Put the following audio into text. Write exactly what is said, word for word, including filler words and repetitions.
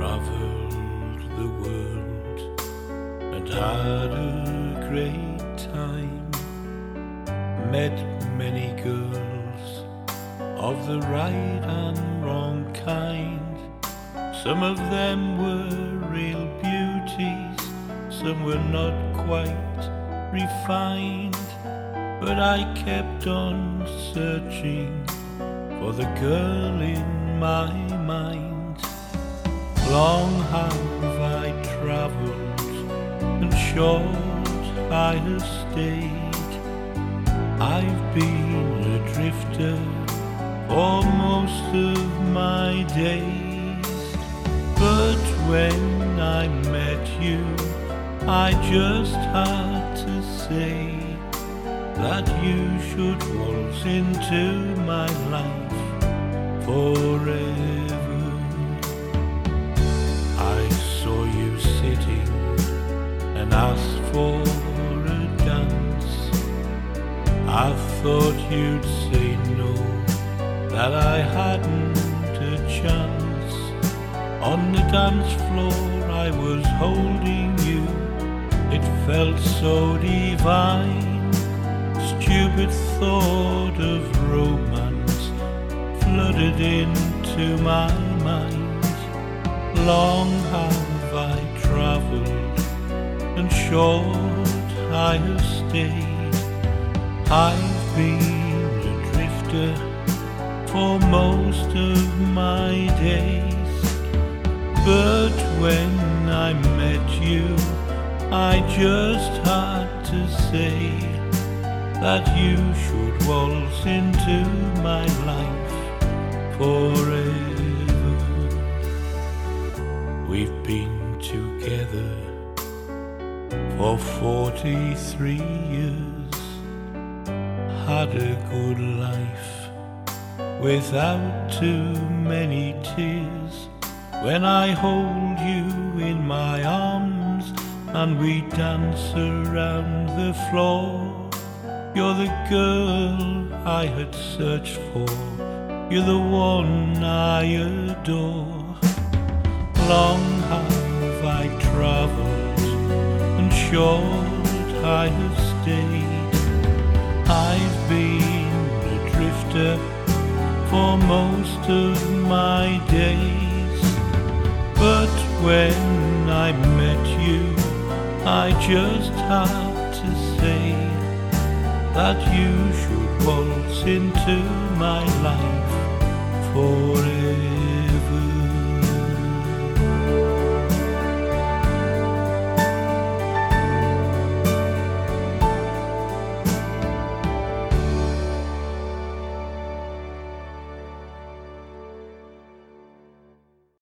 Traveled the world and had a great time. Met many girls of the right and wrong kind. Some of them were real beauties, some were not quite refined. But I kept on searching for the girl in my mind. Long have I traveled and short I have stayed. I've been a drifter for most of my days. But when I met you, I just had to say that you should waltz into my life forever. I saw you sitting and asked for a dance. I thought you'd say no, that I hadn't a chance. On the dance floor I was holding you, it felt so divine. Stupid thought of romance flooded into my mind. Long have I traveled and short I have stayed. I've been a drifter for most of my days. But when I met you, I just had to say that you should waltz into my life forever. We've been together for forty-three years, had a good life without too many tears. When I hold you in my arms and we dance around the floor, you're the girl I had searched for, you're the one I adore. Long have I traveled and short I have stayed. I've been a drifter for most of my days. But when I met you, I just had to say that you should waltz into my life forever.